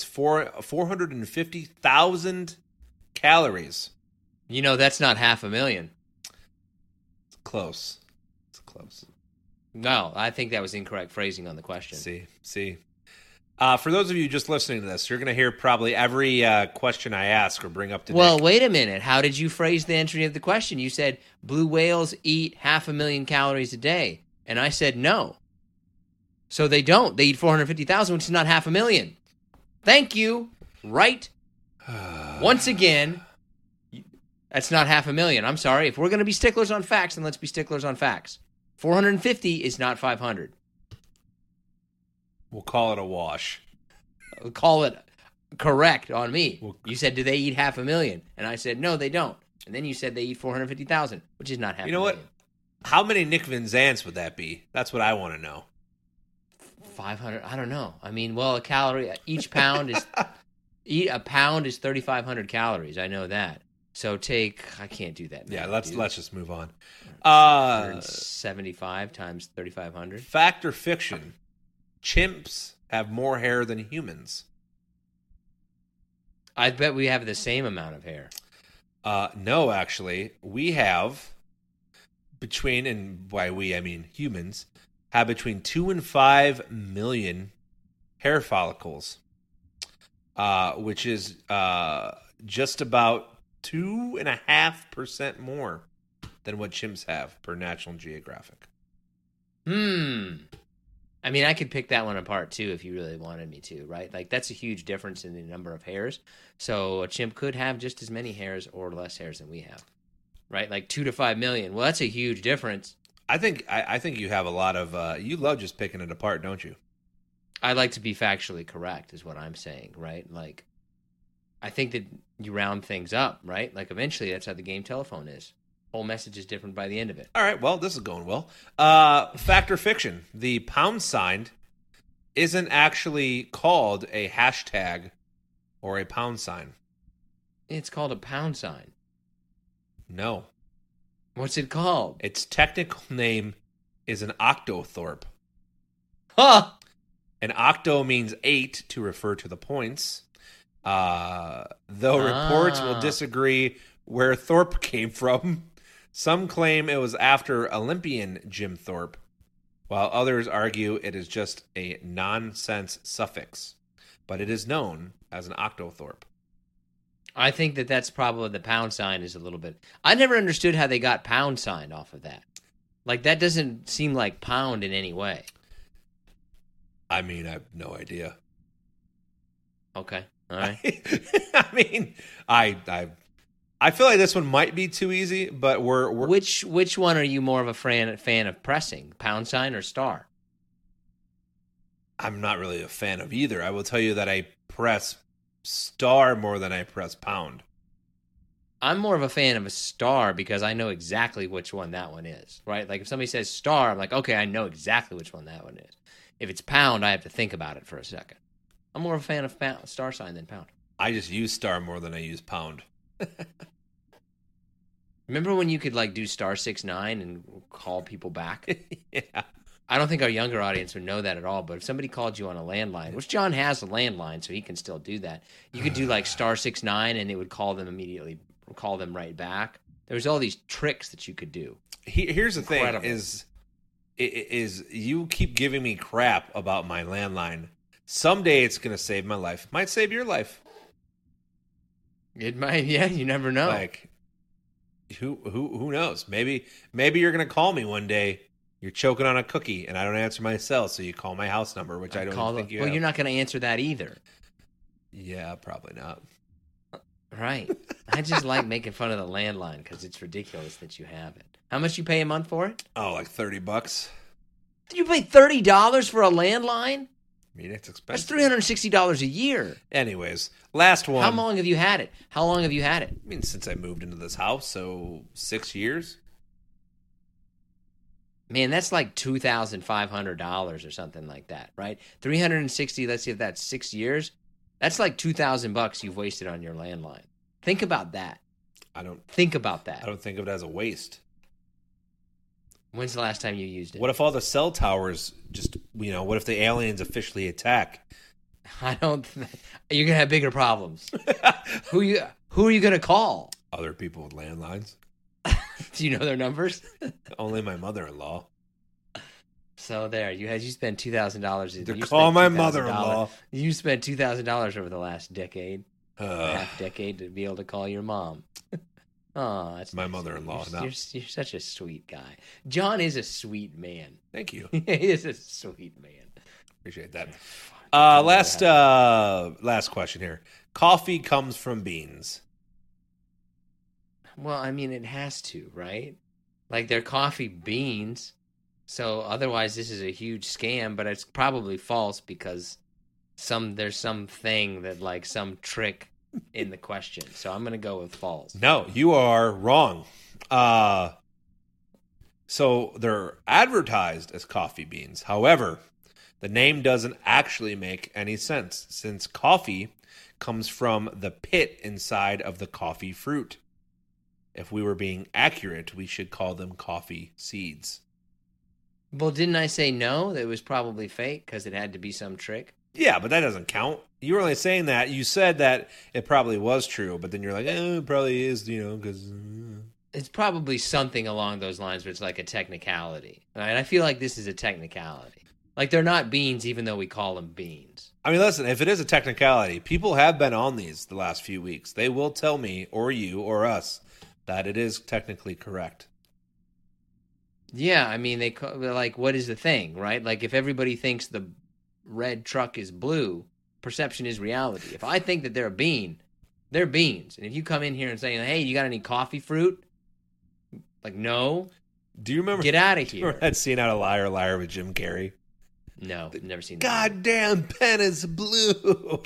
450,000 calories. That's not 500,000. It's close. It's close. No, I think that was incorrect phrasing on the question. See. For those of you just listening to this, you're going to hear probably every question I ask or bring up to Well, Nick. wait a minute. How did you phrase the entry of the question? You said blue whales eat 500,000 calories a day. And I said no. So they don't. They eat 450,000, which is not 500,000. Thank you. Right. Once again, that's not 500,000. I'm sorry. If we're going to be sticklers on facts, then let's be sticklers on facts. 450 is not 500. We'll call it a wash. Call it correct on me. You said, do they eat 500,000? And I said, no, they don't. And then you said they eat 450,000, which is not 500,000. You know what? How many Nick Van Zants would that be? That's what I want to know. 500. I don't know. I mean, well, a calorie each pound is a pound is 3,500 calories. I know that. So I can't do that. Yeah, math, let's just move on. 175 times 3,500. Fact or fiction? Chimps have more hair than humans. I bet we have the same amount of hair. No, actually, we have between, and by we I mean humans, have between 2 and 5 million hair follicles, which is just about 2.5% more than what chimps have per National Geographic. I mean, I could pick that one apart too if you really wanted me to, right? Like that's a huge difference in the number of hairs. So a chimp could have just as many hairs or less hairs than we have, right? Like 2 to 5 million. Well, that's a huge difference. I think you have a lot of you love just picking it apart, don't you? I like to be factually correct, is what I'm saying, right? Like, I think that you round things up, right? Like eventually, that's how the game telephone is. Whole message is different by the end of it. All right, well, this is going well. Fact or fiction? The pound sign isn't actually called a hashtag or a pound sign. It's called a pound sign. No. What's it called? Its technical name is an octothorpe. Huh! An octo means 8 to refer to the points. Though reports will disagree where Thorpe came from. Some claim it was after Olympian Jim Thorpe, while others argue it is just a nonsense suffix. But it is known as an octothorpe. I think that that's probably the pound sign is a little bit... I never understood how they got pound sign off of that. Like, that doesn't seem like pound in any way. I mean, I have no idea. Okay, all right. I mean, I feel like this one might be too easy, but we're Which one are you more of a fan of pressing, pound sign or star? I'm not really a fan of either. I will tell you that I press star more than I press pound. I'm more of a fan of a star because I know exactly which one that one is, right? Like if somebody says star, I'm like, okay, I know exactly which one that one is. If it's pound, I have to think about it for a second. I'm more of a fan of star sign than pound. I just use star more than I use pound. Remember when you could like do *69 and call people back? Yeah. I don't think our younger audience would know that at all, but if somebody called you on a landline, which John has a landline, so he can still do that, you could do like *69 and it would call them immediately, call them right back. There's all these tricks that you could do. Here's the Incredible. thing is you keep giving me crap about my landline. Someday it's going to save my life. Might save your life. It might, yeah, you never know. Like, who knows? Maybe you're going to call me one day. You're choking on a cookie, and I don't answer my cell, so you call my house number, which I don't think you have. Well, you're not going to answer that either. Yeah, probably not. Right. I just like making fun of the landline because it's ridiculous that you have it. How much you pay a month for it? Oh, like $30. You pay $30 for a landline? I mean, it's That's expensive. $360 a year. Anyways, last one. How long have you had it? How long have you had it? I mean, since I moved into this house, so 6 years. Man, that's like $2,500 or something like that, right? 360. Let's see if that's 6 years. That's like $2,000 you've wasted on your landline. Think about that. Think about that. I don't think of it as a waste. When's the last time you used it? What if all the cell towers just, what if the aliens officially attack? You're gonna have bigger problems. Who are you gonna call? Other people with landlines. Do you know their numbers? Only my mother-in-law. So there, you spent $2,000. They're calling my mother-in-law. You spent $2,000 over the last decade, half decade, to be able to call your mom. Oh, that's my nice. mother-in-law. You're such a sweet guy. John is a sweet man. Thank you. He is a sweet man. Appreciate that. Last question here. Coffee comes from beans. Well, I mean, it has to, right? Like, they're coffee beans. So otherwise, this is a huge scam. But it's probably false because there's something that, like, some trick in the question. So I'm going to go with false. No, you are wrong. So they're advertised as coffee beans. However, the name doesn't actually make any sense since coffee comes from the pit inside of the coffee fruit. If we were being accurate, we should call them coffee seeds. Well, didn't I say no? That it was probably fake because it had to be some trick? Yeah, but that doesn't count. You were only saying that. You said that it probably was true, but then you're like, it probably is, because... It's probably something along those lines where it's like a technicality. Right? I feel like this is a technicality. Like, they're not beans even though we call them beans. I mean, listen, if it is a technicality, people have been on these the last few weeks. They will tell me, or you, or us, that it is technically correct. Yeah, I mean, they're like, what is the thing, right? Like, if everybody thinks the red truck is blue, perception is reality. If I think that they're a bean, they're beans. And if you come in here and say, hey, you got any coffee fruit? Like, no. Do you remember? Get out of here. Remember that scene out of Liar Liar with Jim Carrey? No, I've never seen that. Goddamn pen is blue.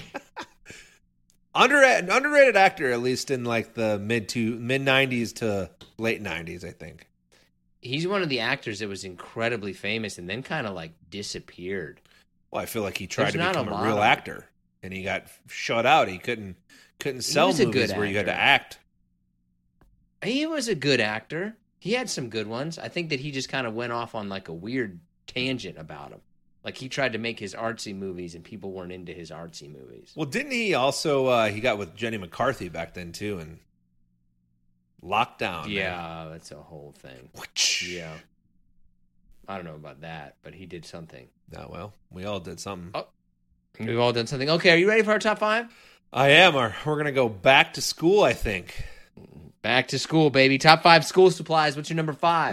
Underrated actor, at least in like the mid 90s to late 90s, I think. He's one of the actors that was incredibly famous and then kind of like disappeared. Well, I feel like he tried to become a real actor and he got shut out. He couldn't sell movies where you had to act. He was a good actor. He had some good ones. I think that he just kind of went off on like a weird tangent about him. Like, he tried to make his artsy movies, and people weren't into his artsy movies. Well, didn't he also, he got with Jenny McCarthy back then, too, and Lockdown. Yeah, that's a whole thing. Yeah. I don't know about that, but he did something. Oh, well, we all did something. Oh, we've all done something. Okay, are you ready for our top 5? I am. We're going to go back to school, I think. Back to school, baby. Top 5 school supplies. What's your number 5?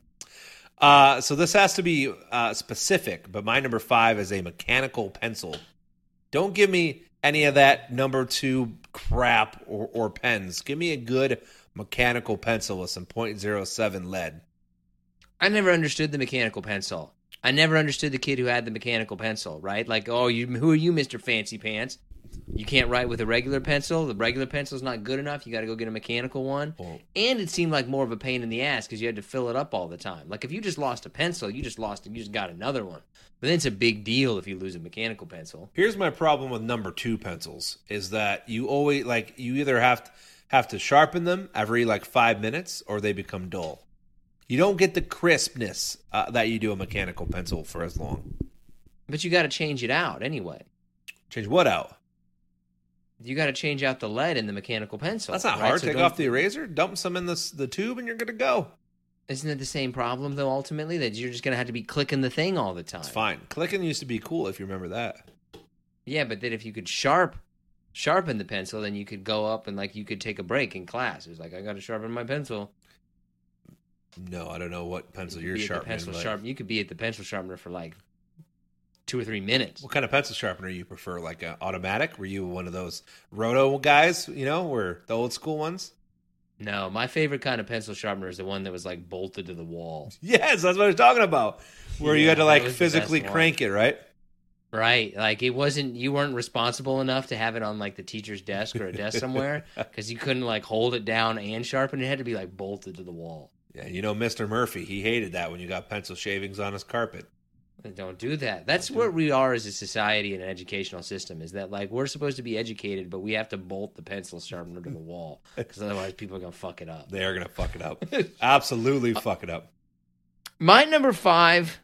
So this has to be specific, but my number 5 is a mechanical pencil. Don't give me any of that number 2 crap or pens. Give me a good mechanical pencil with some .07 lead. I never understood the mechanical pencil. I never understood the kid who had the mechanical pencil, right? Like, who are you, Mr. Fancy Pants? You can't write with a regular pencil. The regular pencil's not good enough. You got to go get a mechanical one. Oh. And it seemed like more of a pain in the ass because you had to fill it up all the time. Like, if you just lost a pencil, you just lost it. You just got another one. But then it's a big deal if you lose a mechanical pencil. Here's my problem with number 2 pencils is that you always, like, you either have to sharpen them every, 5 minutes or they become dull. You don't get the crispness that you do a mechanical pencil for as long. But you got to change it out anyway. Change what out? You got to change out the lead in the mechanical pencil. That's not hard. So take off the eraser, dump some in the tube, and you're good to go. Isn't it the same problem, though, ultimately? That you're just going to have to be clicking the thing all the time. It's fine. Clicking used to be cool, if you remember that. Yeah, but then if you could sharpen the pencil, then you could go up and, you could take a break in class. It was like, I got to sharpen my pencil. No, I don't know what pencil you're sharpening. You could be at the pencil sharpener for, 2 or 3 minutes. What kind of pencil sharpener you prefer? Like an automatic? Were you one of those roto guys, were the old school ones? No, my favorite kind of pencil sharpener is the one that was bolted to the wall. Yes, that's what I was talking about. Where you had to physically crank it, right? Right. You weren't responsible enough to have it on the teacher's desk or a desk somewhere because you couldn't hold it down and sharpen. It had to be bolted to the wall. Yeah, Mr. Murphy, he hated that when you got pencil shavings on his carpet. Don't do that. That's where we are as a society and an educational system, is that we're supposed to be educated, but we have to bolt the pencil sharpener to the wall because otherwise people are going to fuck it up. They are going to fuck it up. Absolutely fuck it up. My number 5,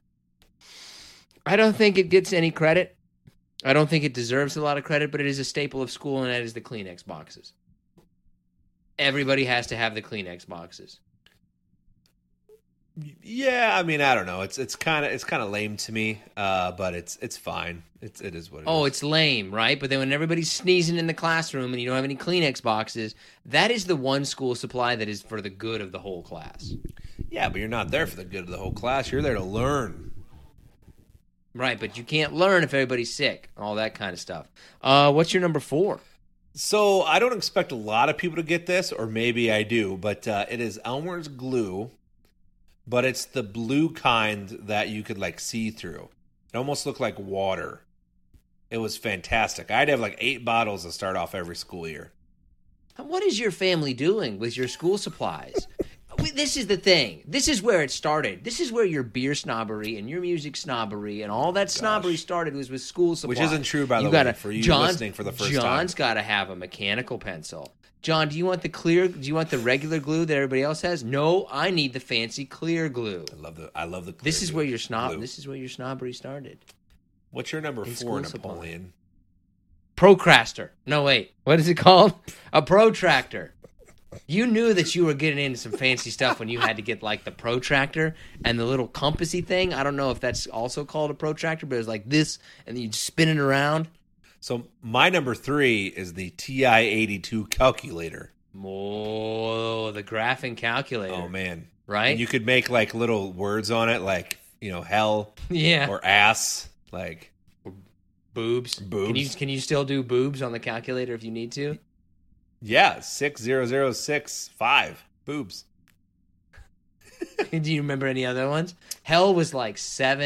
I don't think it gets any credit. I don't think it deserves a lot of credit, but it is a staple of school, and that is the Kleenex boxes. Everybody has to have the Kleenex boxes. Yeah, I mean, I don't know. It's kind of lame to me, but it's fine. It is what it is. Oh, it's lame, right? But then when everybody's sneezing in the classroom and you don't have any Kleenex boxes, that is the one school supply that is for the good of the whole class. Yeah, but you're not there for the good of the whole class. You're there to learn. Right, but you can't learn if everybody's sick, all that kind of stuff. What's your number 4? So I don't expect a lot of people to get this, or maybe I do, but it is Elmer's glue, but it's the blue kind that you could like see through. It almost looked like water. It was fantastic. I'd have like 8 bottles to start off every school year. What is your family doing with your school supplies? This is the thing. This is where it started. This is where your beer snobbery and your music snobbery and all that snobbery started, was with school supplies. Which isn't true, by the way, for you listening for the first time. John's got to have a mechanical pencil. John, do you want the regular glue that everybody else has? No, I need the fancy clear glue. I love the clear This is glue. where your This is where your snobbery started. What's your number 4, Napoleon? Procraster. No, wait. What is it called? A protractor. You knew that you were getting into some fancy stuff when you had to get like the protractor and the little compassy thing. I don't know if that's also called a protractor, but it was like this, and then you'd spin it around. So my number 3 is the TI-82 calculator. Oh, the graphing calculator. Oh, man. Right? And you could make like little words on it, like, hell or ass, like boobs. Can you still do boobs on the calculator if you need to? Yeah, 60065 boobs. Do you remember any other ones? Hell was like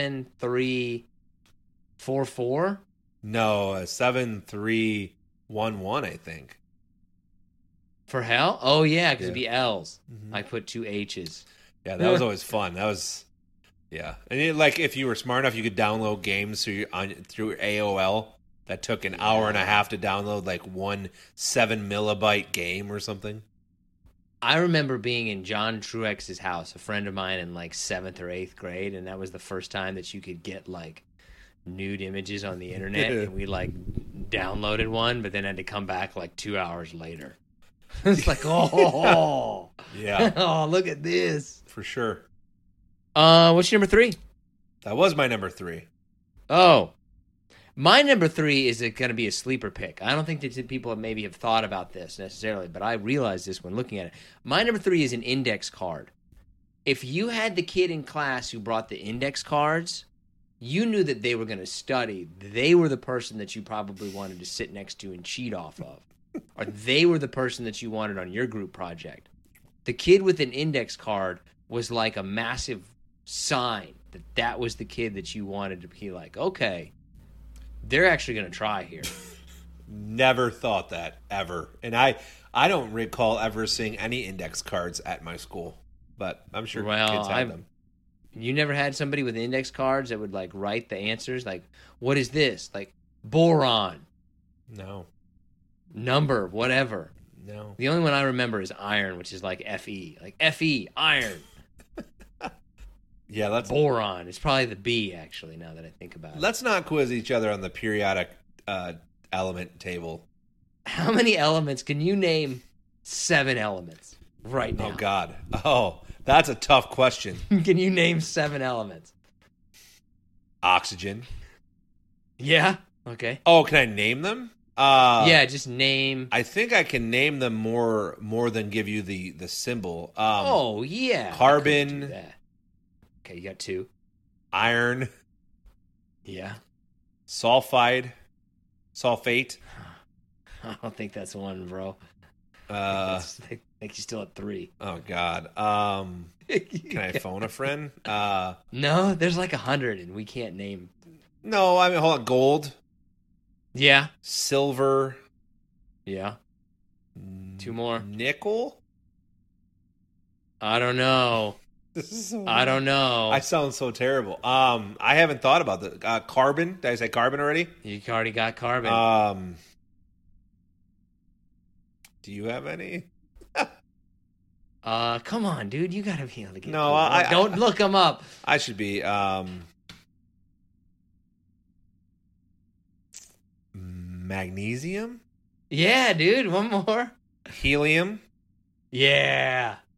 7344. No, 7311, I think. For hell? Oh yeah, because it'd be L's. Mm-hmm. I put 2 H's. Yeah, that was always fun. That was, yeah. And like if you were smart enough, you could download games through AOL. That took an hour and a half to download like 1 7 millibyte game or something. I remember being in John Truex's house, a friend of mine, in like 7th or 8th grade, and that was the first time that you could get like nude images on the internet, and we like downloaded one, but then had to come back like 2 hours later. It's like, oh, yeah, oh, look at this for sure. What's your number 3? That was my number 3. Oh. My number 3 is going to be a sleeper pick. I don't think that people maybe have thought about this necessarily, but I realized this when looking at it. My number 3 is an index card. If you had the kid in class who brought the index cards, you knew that they were going to study. They were the person that you probably wanted to sit next to and cheat off of. Or they were the person that you wanted on your group project. The kid with an index card was like a massive sign that was the kid that you wanted to be like, okay, they're actually going to try here. Never thought that, ever. And I don't recall ever seeing any index cards at my school, but I'm sure kids had them. You never had somebody with index cards that would like write the answers? Like, what is this? Like, boron. No. Number, whatever. No. The only one I remember is iron, which is like Fe. Like, Fe, iron. Yeah, that's boron. It's probably the B, actually, now that I think about it. Let's not quiz each other on the periodic element table. How many elements? Can you name 7 elements right now? Oh, God. Oh, that's a tough question. Can you name 7 elements? Oxygen. Yeah? Okay. Oh, can I name them? Yeah, just name. I think I can name them more than give you the symbol. Oh, yeah. Carbon. Okay, you got 2. Iron. Yeah. Sulfate. I don't think that's one, bro. I think you're still at 3. Oh, God. Can I phone a friend? No, there's like 100, and we can't name. No, I mean, hold on. Gold. Yeah. Silver. Yeah. 2 more. Nickel. I don't know. I don't know. I sound so terrible. I haven't thought about the carbon. Did I say carbon already? You already got carbon. Do you have any? Come on, dude. You gotta be able to get. No, don't look them up. I should be. Magnesium. Yeah, dude. One more. Helium. Yeah.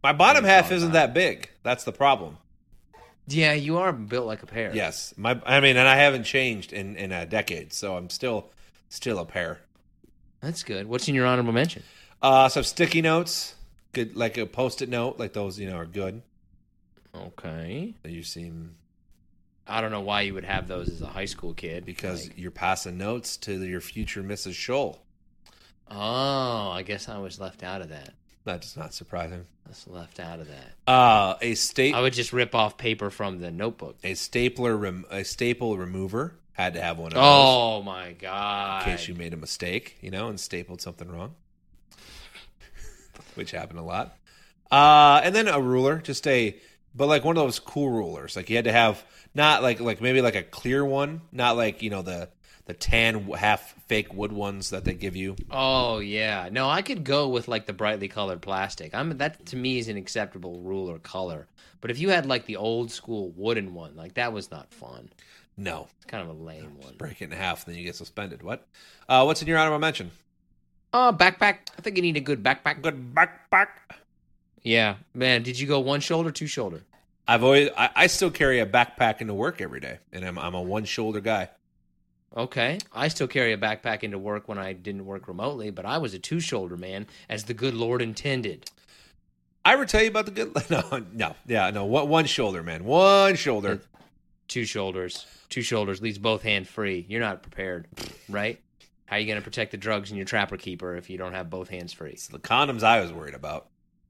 My bottom half isn't that big. That's the problem. Yeah, you are built like a pear. Yes. And I haven't changed in a decade, so I'm still a pear. That's good. What's in your honorable mention? Some sticky notes. Good, like a Post-it note, like those, are good. Okay. You seem... I don't know why you would have those as a high school kid. Because you're passing notes to your future Mrs. Scholl. Oh, I guess I was left out of that. That's not surprising. I was left out of that. I would just rip off paper from the notebook. A staple remover. Had to have one of those. Oh, my God. In case you made a mistake, and stapled something wrong. Which happened a lot. And then a ruler, but like one of those cool rulers. Like you had to have, not like maybe like a clear one, not like, the tan half fake wood ones that they give you. Oh, yeah. No, I could go with like the brightly colored plastic. That to me is an acceptable ruler color. But if you had like the old school wooden one, like that was not fun. No. It's kind of a lame one. Break it in half, then you get suspended. What? What's in your honorable mention? Backpack. I think you need a good backpack. Good backpack. Yeah. Man, did you go one shoulder, two shoulder? I still carry a backpack into work every day, and I'm a one shoulder guy. Okay. I still carry a backpack into work when I didn't work remotely, but I was a two shoulder man, as the good Lord intended. I ever tell you about the good? No. Yeah, no. One shoulder, man. One shoulder. Two shoulders. Two shoulders leaves both hands free. You're not prepared, right? How are you going to protect the drugs in your trapper keeper if you don't have both hands free? It's the condoms I was worried about.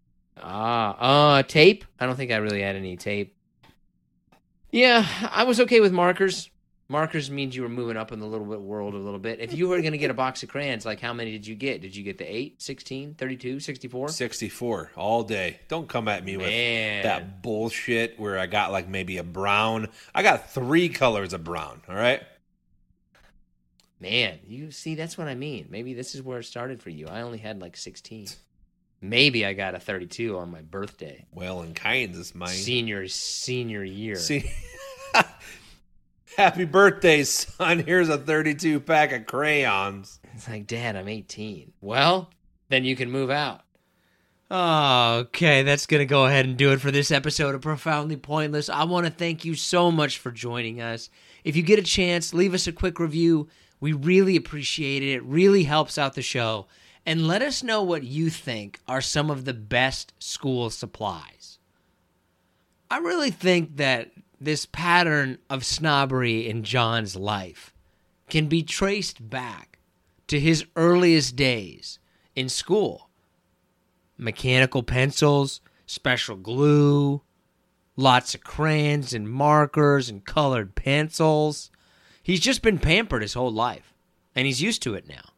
Tape? I don't think I really had any tape. Yeah, I was okay with markers. Markers means you were moving up in the little bit world a little bit. If you were going to get a box of crayons, like how many did you get? Did you get the 8, 16, 32, 64? 64 all day. Don't come at me with that bullshit where I got like maybe a brown. I got 3 colors of brown, all right? Man, you see, that's what I mean. Maybe this is where it started for you. I only had like 16. Maybe I got a 32 on my birthday. Well, in Kansas, mine. Senior year. See, happy birthday, son. Here's a 32 pack of crayons. It's like, Dad, I'm 18. Well, then you can move out. Okay, that's going to go ahead and do it for this episode of Profoundly Pointless. I want to thank you so much for joining us. If you get a chance, leave us a quick review. We really appreciate it. It really helps out the show. And let us know what you think are some of the best school supplies. I really think that this pattern of snobbery in John's life can be traced back to his earliest days in school. Mechanical pencils, special glue, lots of crayons and markers and colored pencils. He's just been pampered his whole life, and he's used to it now.